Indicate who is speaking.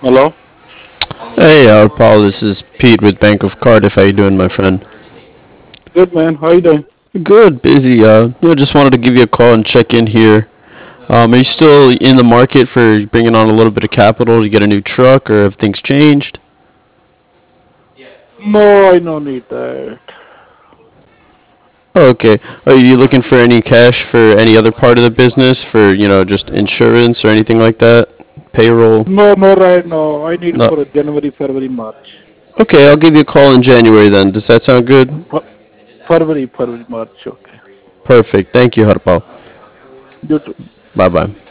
Speaker 1: Hello?
Speaker 2: Hey, Paul, this is Pete with Bank of Cardiff. How you doing, my friend?
Speaker 1: Good man. How you doing?
Speaker 2: Good, busy. Just wanted to give you a call and check in here. Are you still in the market for bringing on a little bit of capital to get a new truck, or have things changed?
Speaker 1: No, I no need that.
Speaker 2: Oh, okay. Are you looking for any cash for any other part of the business, for just insurance or anything like that? Payroll?
Speaker 1: No, no, right now. I need
Speaker 2: No.
Speaker 1: for January, February, March.
Speaker 2: Okay, I'll give you a call in January then. Does that sound good?
Speaker 1: February, March. Okay.
Speaker 2: Perfect. Thank you, Harpal.
Speaker 1: You too.
Speaker 2: Bye bye.